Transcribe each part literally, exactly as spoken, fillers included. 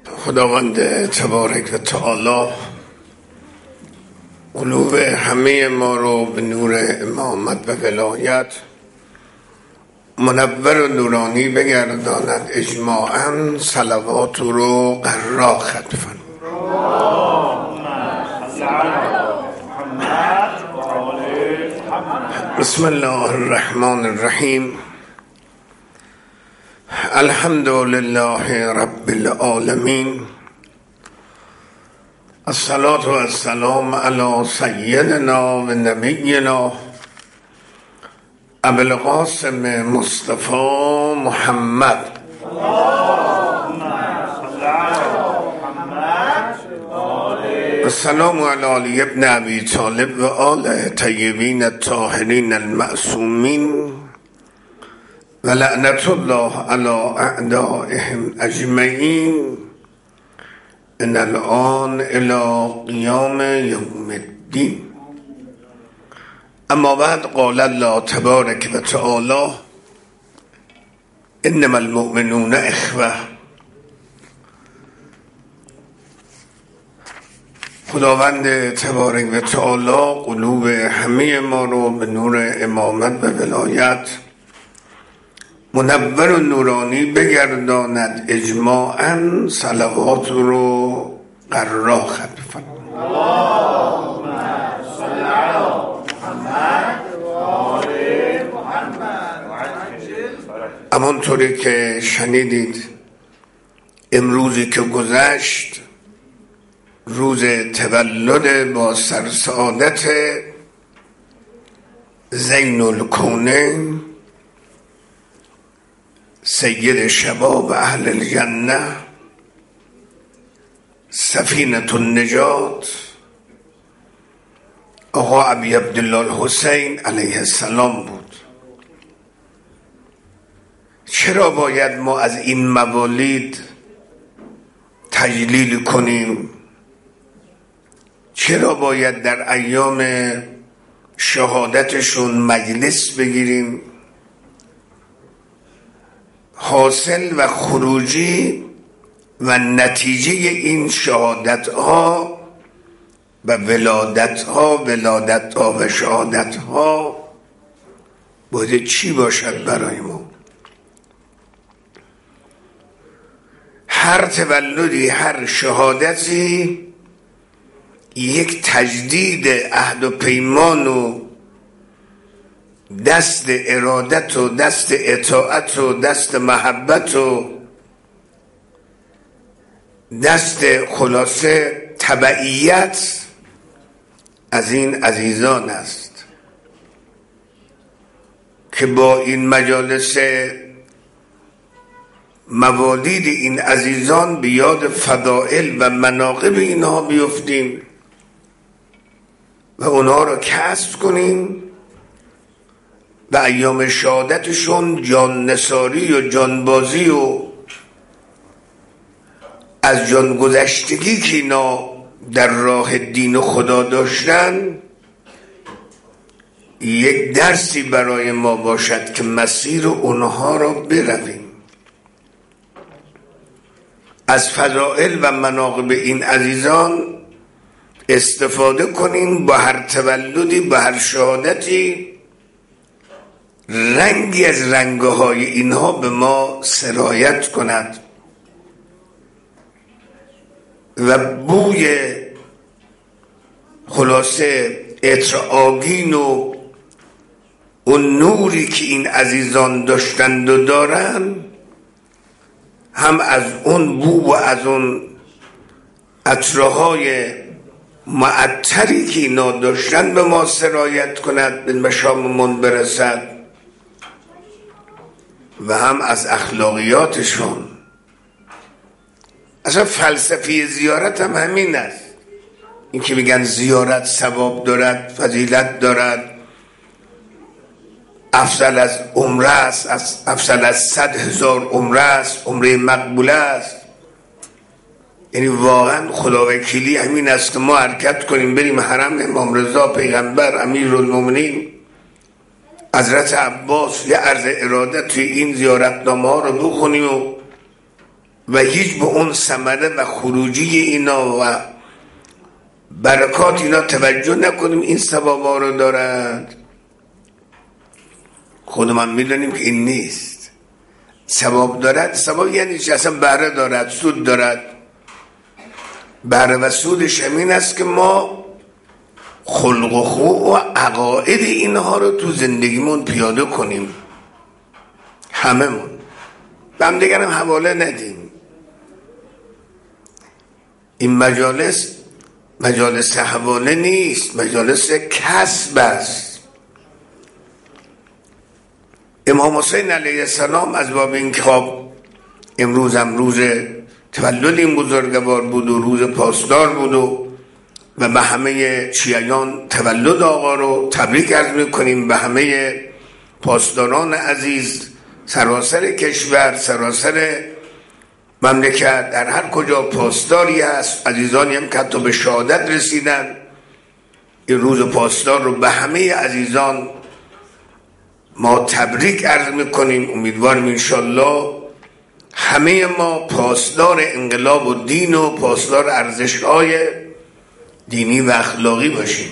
خداوند تبارک و تعالی قلوب همه ما رو به نور امامت و ولایت منور و نورانی بگرداند. اجماعاً صلوات رو قرار ختم فرمایید. بسم الله الرحمن الرحیم. الحمد لله رب العالمین. الصلاة و السلام علی سیدنا و نبینا ابو القاسم مصطفی محمد. السلام علی علی ابن ابی طالب و آل طیبین الطاهرین المعصومین و لعنت الله علی اعدائهم اجمعین ان الان الی قیام یوم الدین. اما بعد، قال الله تبارک و تعالی انما المؤمنون اخوه. خداوند تبارک و تعالی قلوب همه ما رو به نور امامت و ولایت منور و نورانی بگرداند. اجماعاً صلوات رو قرار ختم فرمایید. همانطوری که شنیدید، امروزی که گذشت روز تولد با سرسعادت زین الکونین سید شباب اهل الجنه سفینة النجات آقا ابی عبدالله الحسین علیه السلام بود. چرا باید ما از این موالید تجلیل کنیم؟ چرا باید در ایام شهادتشون مجلس بگیریم؟ حاصل و خروجی و نتیجه این شهادت ها و ولادت ها ولادت ها و شهادت ها باید چی باشد برای ما؟ هر تولدی، هر شهادتی یک تجدید عهد و پیمان و دست ارادت و دست اطاعت و دست محبت و دست خلاصه تبعیت از این عزیزان است که با این مجالس موالید این عزیزان به یاد فضائل و مناقب اینها بیفتیم و اونها رو کسب کنیم و ایام شهادتشون جان نثاری و جانبازی و از جان گذشتگی که اینا در راه دین خدا داشتن یک درسی برای ما باشد که مسیر اونها را برویم. از فضائل و مناقب این عزیزان استفاده کنیم، با هر تولدی، با هر شهادتی رنگی از رنگهای اینها به ما سرایت کند و بوی خلاصه عطر آگین و اون نوری که این عزیزان داشتند و دارن هم از اون بو و از اون عطرهای معطری که اینا داشتن به ما سرایت کند، به مشاممون برسد و هم از اخلاقیاتشون. اصلا فلسفه زیارت هم همین است، این که میگن زیارت ثواب دارد، فضیلت دارد، افضل از عمره است، افضل از صد هزار عمره است، عمره مقبوله است. یعنی واقعا خداوکیلی همین است که ما حرکت کنیم بریم حرم امام رضا پیغمبر امیرالمومنین حضرت عباس یه عرض اراده توی این زیارتنامه ها رو بخونیم و و هیچ به اون ثمره و خروجی اینا و برکات اینا توجه نکنیم این ثوابا رو دارد، خودمان میدونیم که این نیست. ثواب دارد، ثواب یعنی چه؟ اصلا بهره دارد، سود دارد. بهره و سودش همین است که ما خلق و خو و عقاید اینها رو تو زندگیمون پیاده کنیم، همه من به هم دیگرم حواله ندیم. این مجالس مجالس حواله نیست، مجالس کسب است. امام حسین علیه السلام از باب این که خب امروز هم روز تولد این بزرگوار بود و روز پاسدار بود و و به همه شیعیان تولد آقا رو تبریک عرض میکنیم، به همه پاسداران عزیز سراسر کشور، سراسر مملکت، در هر کجا پاسداری هست، عزیزانی هم که حتی به شهادت رسیدن، این روز پاسدار رو به همه عزیزان ما تبریک عرض میکنیم. امیدواریم انشالله همه ما پاسدار انقلاب و دین و پاسدار ارزش‌های دینی و اخلاقی باشیم.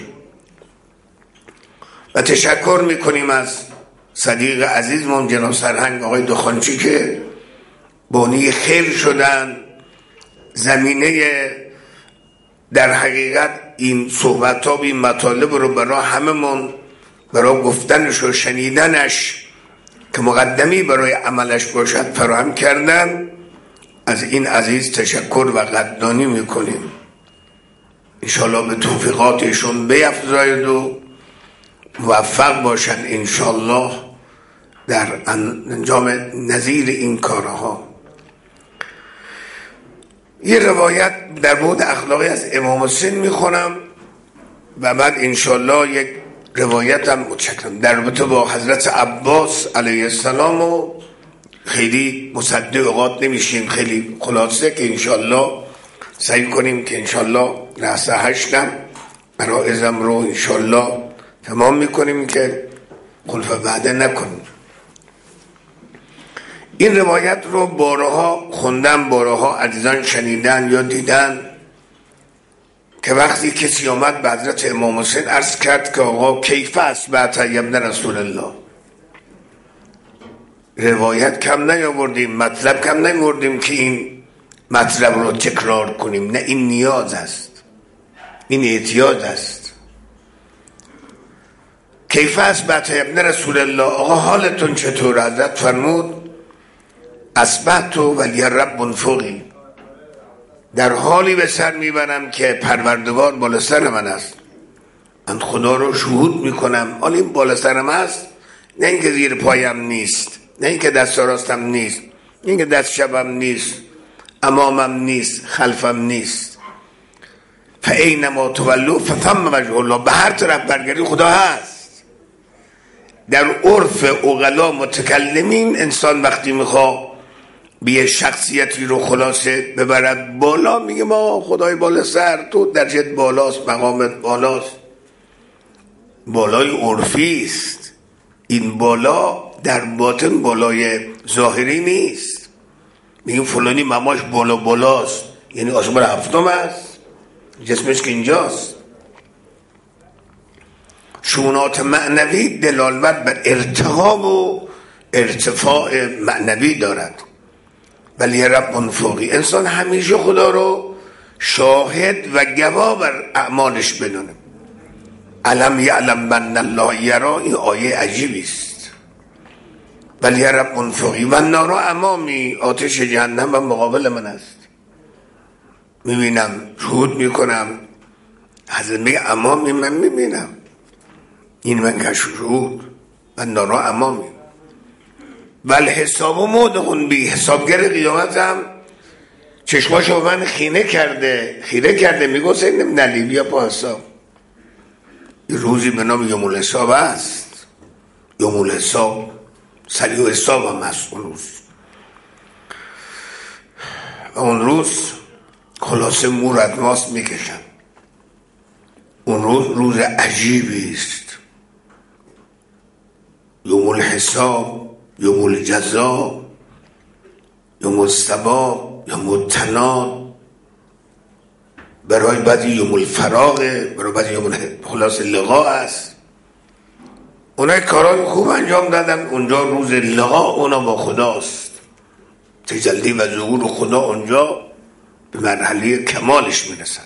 و تشکر میکنیم از صدیق عزیزمون جناب سرهنگ آقای دخانچی که بانی خیر شدن، زمینه در حقیقت این صحبت ها و این مطالب رو برای همه من برای گفتنش و شنیدنش که مقدمی برای عملش باشد فراهم کردن. از این عزیز تشکر و قدردانی میکنیم. انشالله به توفیقاتشون بیفزاید و موفق باشن انشالله در انجام نظیر این کارها. یه روایت در بود اخلاقی از امام حسین میخونم و بعد انشالله یک روایت هم متشکرم در رابطه با حضرت عباس علیه السلام و خیلی مصدق اوقات نمیشیم، خیلی خلاصه که انشالله سعی کنیم که انشالله لحظه هشتم مرائزم رو انشالله تمام میکنیم که خلف بعده نکنیم. این روایت رو بارها خوندم، بارها عزیزان شنیدن یا دیدن که وقتی کسی آمد به حضرت امام حسین عرض کرد که آقا کیف است بعد ابن رسول الله، روایت کم نیاوردیم، مطلب کم نیاوردیم که این مطلب رو تکرار کنیم، نه این نیاز است، این احتیاج است. کیف است بعد ابن رسول الله، آقا حالتون چطور؟ حضرت فرمود اصبحت ولی رب فوقی، در حالی به سر میبرم که پروردگار بالا سر من است، من خدا رو شهود میکنم. حالا این بالا سرم است، نه اینکه زیر پایم نیست، نه اینکه دست راستم نیست، نه اینکه دست شبم نیست، امامم نیست، خلفم نیست. فاینما تولوا فثم وجه الله، به هر طرف برگردی خدا هست. در عرف عقلا متکلمین انسان وقتی میخواد بیه شخصیتی رو خلاصه ببرد بالا میگه ما خدای بالا سر، تو درجت بالاست، مقامت بالاست. بالای عرفی است، این بالا در باطن بالای ظاهری نیست. میگیم فلانی مماش بالا بالاست، یعنی آسمان هفتم است، جسمش که اینجاست. شونات معنوی دلالت بر ارتقا و ارتفاع معنوی دارد. ولی رب فوقی، انسان همیشه خدا رو شاهد و گواه بر اعمالش بدونه. علم یعلم من الله یرا، این آیه عجیبی است. ولی رب فوقی و نارا امامی، آتش جهنم و مقابل من است، میبینم، شهود میکنم. حضرت میگه امامی، من میبینم، این من که شهود و نارا امامی. ولی حساب و مودهون بی، حسابگر قیامت هم چشماشو من خینه کرده خیره کرده. میگو سیدم نلی بیا پا حساب. یه روزی به نام یوم الحساب است، یوم الحساب سریع و حساب هم هست اون روز. و اون روز خلاصه مور از ماست میکشن. اون روز روز عجیبی است، یوم الحساب، یوم الجزا، یوم الثواب، یا متناد، برای بعضی یوم الفراغه، برای بعضی یوم خلاص لقا است. اونها کارهای خوب انجام دادن، اونجا روز لقا اونا با خداست، تجلی و ظهور خدا اونجا به مرحله کمالش میرسن.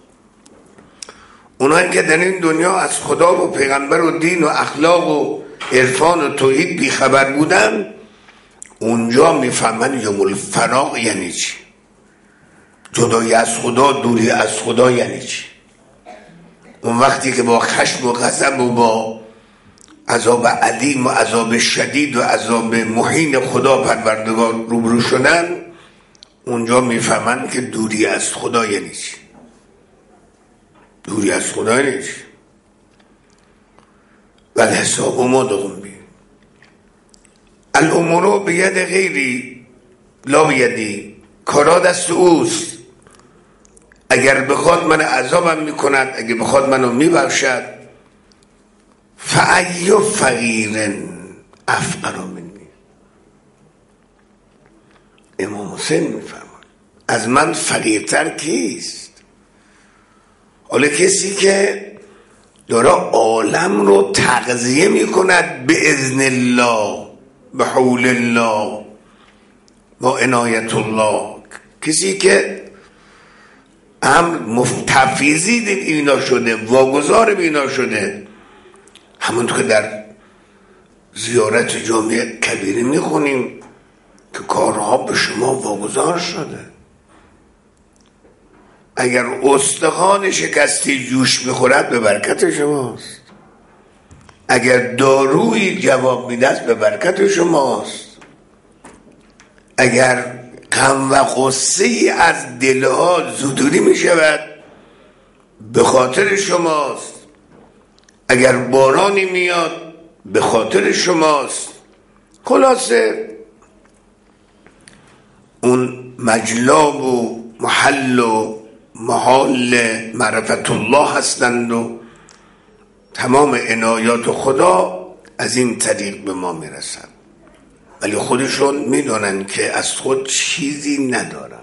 اونایی که در این دنیا از خدا و پیغمبر و دین و اخلاق و عرفان و توحید بیخبر بودن، اونجا میفهمن یوم الفراق یعنی چی، جدایی از خدا، دوری از خدا یعنی چی. اون وقتی که با خشم و غضب و با عذاب علیم و عذاب شدید و عذاب مهین خدا پروردگار روبرو شدن، اونجا میفهمن که دوری از خدا یعنی چی. دوری از خدا یعنی چی؟ و الحساب مدغم بی الامور بید غیری لا بیدی، کارا دست اوست. اگر بخواد من عذابم میکند، اگر بخواد منو میبخشد. فأی فقیر افقر منی، امام حسین میفرماید از من فقیرتر کیست؟ حالا کسی که داره عالم رو تغذیه میکند به اذن الله، به حول الله، با عنایت الله، کسی که امر تفیضی اینا شده، واگذار به اینا شده. همونطور که در زیارت جامع کبیره میخونیم که کارها به شما واگذار شده. اگر استخوان شکستی جوش میخورد به برکت شماست، اگر دارویی جواب میدست به برکت شماست، اگر غم و غصه ای از دلها زدوری میشود به خاطر شماست، اگر بارانی میاد به خاطر شماست. خلاصه اون مجلاب و محل و محال معرفت الله هستند و تمام عنایات خدا از این طریق به ما میرسند، ولی خودشون میدونن که از خود چیزی ندارن.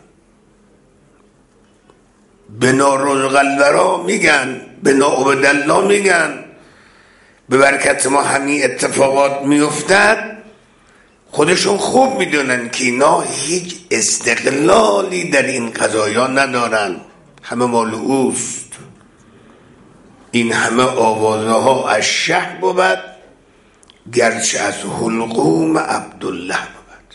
به نارزق الورا میگن، به ناعبد الله میگن، به برکت ما همین اتفاقات میافتد. خودشون خوب میدونن که اینا هیچ استقلالی در این قضایا ندارن، همه مال اوست. این همه آوازه ها از شه بود، گرچه از حلقوم عبدالله بود.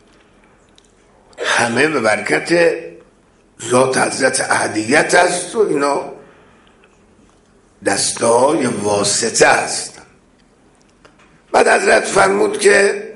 همه به برکت ذات حضرت احدیت است و اینا دسته های واسطه است. بعد حضرت فرمود که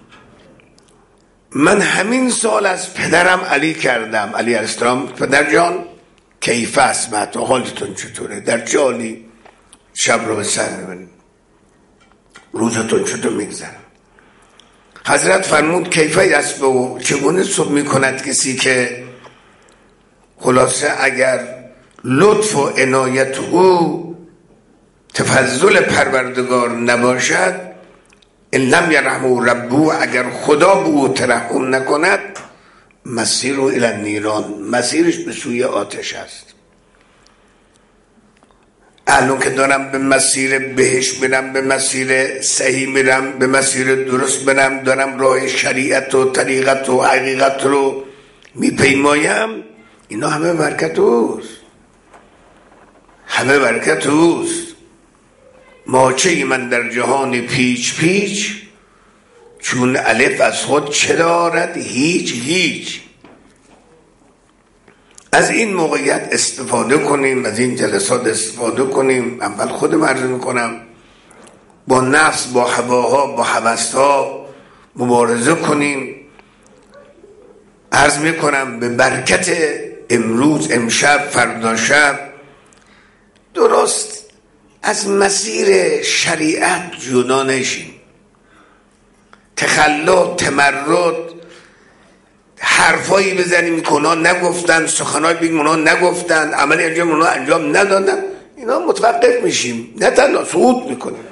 من همین سال از پدرم علی کردم. علی علیه السلام پدر جان کیف اسمت، حالتون چطوره؟ در جالی شب رو به سر میبریم، روزتون چطور میگذرم؟ حضرت فرمود کیف اسمه، و چگونه صبح میکند کسی که خلاصه اگر لطف و عنایت او تفضل پروردگار نباشد، ان لم یرحمه ربه، اگر خدا به او ترحم نکند، مسیر رو الی النیران، مسیرش به سوی آتش است. الان که دارم به مسیر بهشت میرم، به مسیر صحیح میرم، به مسیر درست میرم، دارم راه شریعت و طریقت و حقیقت رو میپیمایم، اینا همه برکت اوست، همه برکت اوست. ماچه من در جهان پیچ پیچ، چون الف از خود چه دارد؟ هیچ هیچ. از این موقعیت استفاده کنیم، از این جلسات استفاده کنیم. اول خودم عرض میکنم، با نفس، با هواها، با هوسها مبارزه کنیم. عرض میکنم به برکت امروز، امشب، فردا شب، درست از مسیر شریعت جدا نشیم. تخلا، تمرد، حرفایی بزنیم که اونا نگفتن، سخنایی بگیم اونا نگفتن، عملی انجام اونا انجام ندادن، اینا متوقف میشیم، نه تنها صعود میکنیم.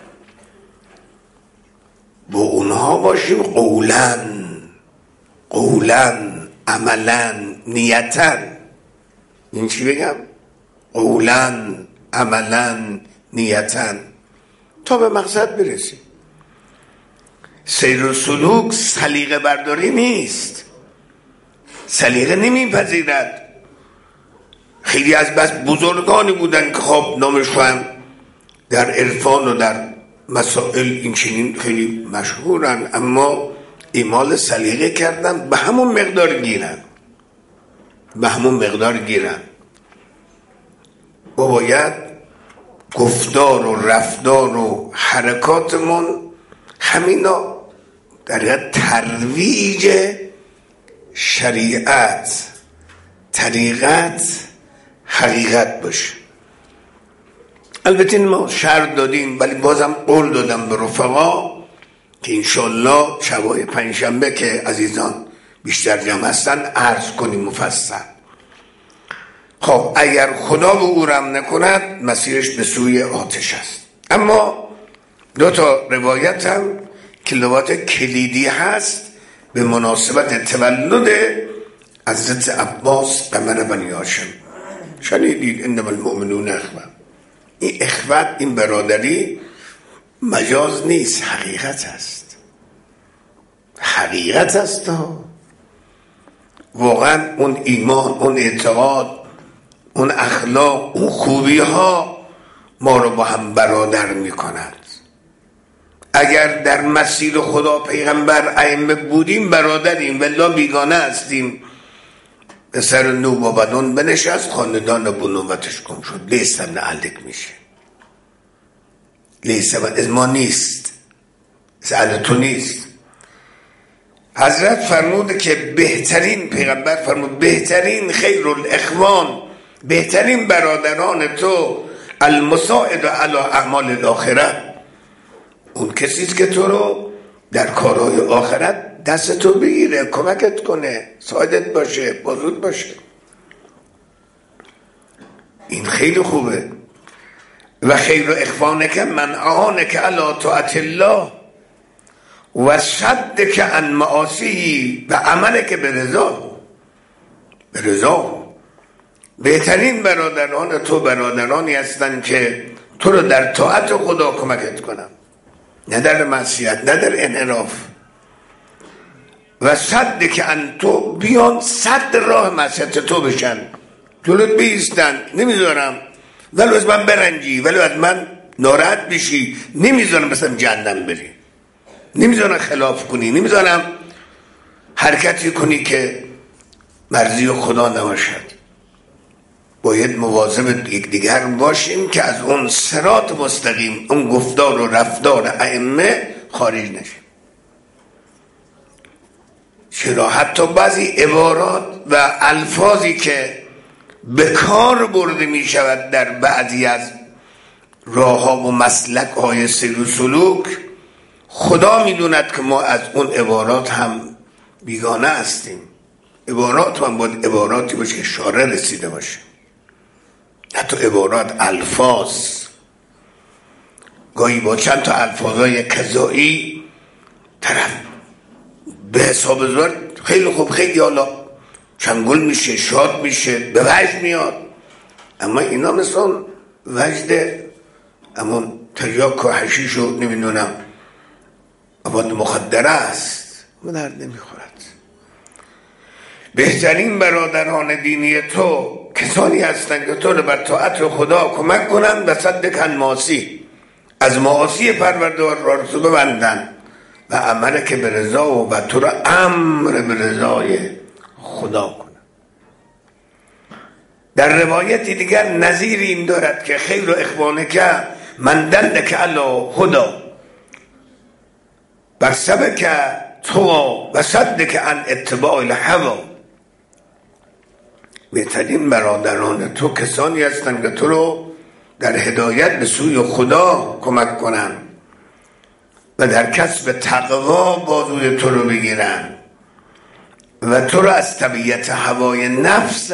با اونها باشیم قولن قولن عملا نیتا، این چی بگم؟ قولا عملا نیتا، تا به مقصد برسیم. سیر و سلوک سلیقه برداری نیست، سلیقه نمیپذیرد. خیلی از بس بزرگانی بودن که خب نامشون در عرفان و در مسائل این چنین خیلی مشهورن، اما اعمال سلیقه کردن، به همون مقدار گیرن، به همون مقدار گیرن. و باید گفتار و رفتار و حرکاتمون همینا در ترویج شریعت، طریقت، حقیقت باشه. البته ما شرط دادیم، ولی بازم قول دادم به رفقا که انشالله شبای پنجشنبه که عزیزان بیشتر جمع هستن عرض کنیم مفصل. خب اگر خدا به او رحم نکند مسیرش به سوی آتش است. اما دو تا روایت هم که روایت کلیدی هست به مناسبت تولد حضرت عباس قمر بنی هاشم. شنیدید انما المؤمنون اخوه. این اخوت، این برادری مجاز نیست، حقیقت است، حقیقت است. واقعا اون ایمان، اون اعتقاد، اون اخلاق، اون خوبی ها ما رو با هم برادر می کند. اگر در مسیر خدا پیغمبر ائمه بودیم برادریم، ولی بیگانه هستیم. به سر نوبابدون بنشست، خاندان بنوبتش گم شد. لیستم نعلک میشه، لیستم از ما نیست، سأل تو نیست. حضرت فرمود که بهترین، پیغمبر فرمود بهترین خیر الاخوان، بهترین برادران تو المساعد علی اعمال الاخره، اون کسیست که تو رو در کارهای آخرت دست تو بگیره، کمکت کنه، ساعدت باشه، بازود باشه. این خیلی خوبه. و خیر اخوانک من اعانک علی طاعت الله و صدک عن معاصیه و عملک برضا، برضا. بهترین برادران تو برادرانی هستند که تو رو در طاعت خدا کمکت کنن، نه در معصیت، نه در انحراف. و صدک عن تو، بیان صد راه معصیت تو بشن، جلوت بیستن، نمیذارم ولو از من برنجی، ولو از من ناراحت بشی، نمیذارم مثلا جهنم بری، نمیذارم خلاف کنی، نمیذارم حرکتی کنی که مرضی خدا نباشد. باید مواظب یکدیگر باشیم که از اون صراط مستقیم، اون گفتار و رفتار ائمه خارج نشیم. چرا حتی بعضی عبارات و الفاظی که به کار برده می شود در بعضی از راه ها و مسلک های سیر و سلوک، خدا می دوند که ما از اون عبارات هم بیگانه هستیم. عبارات هم باید عباراتی باشه که اشاره رسیده باشه، حتی عبارات، الفاظ. گاهی با چند تا الفاظای کذایی طرف به حساب زور خیلی خوب، خیلی حالا چنگل میشه، شاد میشه، به وجد میاد، اما اینا مثلا وجد اما تریاک و حشیش رو نمیدونم مواد مخدره است، ما درد نمیخورد. بهترین برادران دینی تو کسانی هستند که تو رو بر طاعت خدا کمک کنند و صدک عن معاصی، از معاصی پروردگار را رو ببندن و عمل که به رضا و تو را امر به رضای خدا کنند. در روایتی دیگر نظیر این دارد که خیر و اخوانک من دلک علی هدا بر سبک تو و صدک عن اتباع الهوا. بهترین برادران تو کسانی هستند که تو رو در هدایت به سوی خدا کمک کنن و در کسب تقوا بازوی تو رو بگیرن و تو رو از طبیعت هوای نفست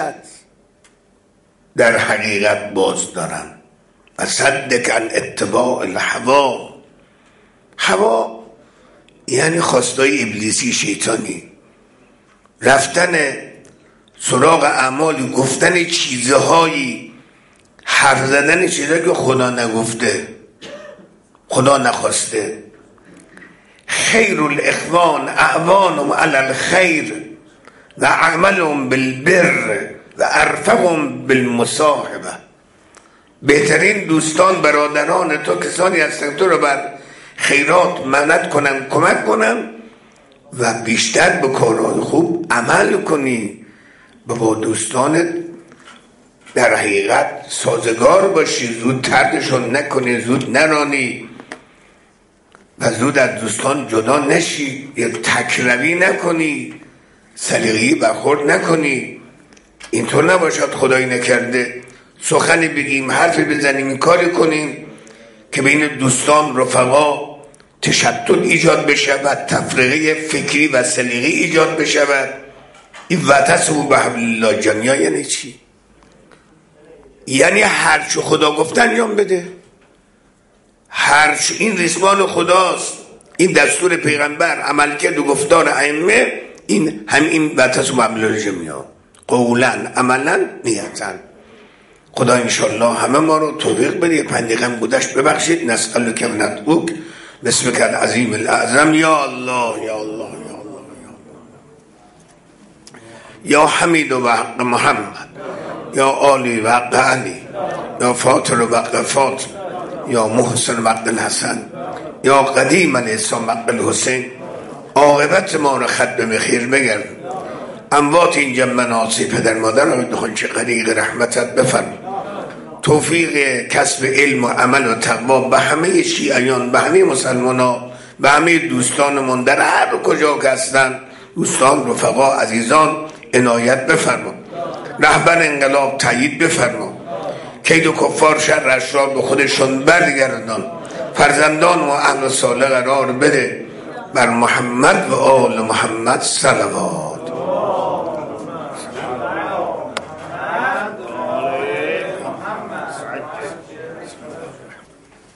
در حقیقت باز دارن. و صدک عن اتباع الهوا، هوا یعنی خواستای ابلیسی، شیطانی. رفتن سراغ اعمالی، گفتن چیزهایی، حرف زدن چیزهایی که خدا نگفته، خدا نخواسته. خیر الاخوان اعوانهم علی الخیر و اعملهم بالبر و ارفقهم بالمصاحبه. بهترین دوستان برادران تو کسانی هستند تو رو بر خیرات منت کنن، کمک کنن و بیشتر به کارهای خوب عمل کنی و با دوستانت در حقیقت سازگار باشی، زود تردشون نکنی، زود نرانی و زود از دوستان جدا نشی، یا تکروی نکنی، سلیقه‌ای برخورد نکنی. اینطور نباشد خدایی نکرده سخنی بگیم، حرفی بزنیم، این کاری کنیم که بین دوستان رفقا تشتت ایجاد بشود، تفرقه فکری و سلیقه‌ای ایجاد بشود. این واعتصموا بحبل الله جمیعا یعنی چی؟ یعنی هرچی خدا گفته انجام بده، هرچی، این ریسمان خداست، این دستور پیغمبر، عملکرد و گفتار ائمه، این هم این واعتصموا بحبل الله جمیعا، قولا عملا نیتا. خدا انشالله همه ما رو توفیق بده. پنج دقیقه بودش ببخشید. نسألک و ندعوک باسمک العظیم الاعظم یا الله یا الله یا الله یا حمید و حق محمد یا آلی و حق علی یا فاطر و حق فاطر یا محسن و حق الحسن یا قدیم الاسلام حق الحسین. عاقبت ما رو ختم خیر بگرد. اموات این جمع ناسی پدر مادر رو دخون چه غریق رحمتت بفرم. توفیق کسب علم و عمل و تقوا به همه شیعیان، به همه مسلمانان، به همه دوستانمون در هر کجا که هستن، دوستان، رفقا، عزیزان، عنایت بفرما. رهبر انقلاب تایید بفرما. کید و کفار شر اشرار به خودشون برگردان. فرزندان و اهل صالح قرار بده. بر محمد و آل محمد صلوات.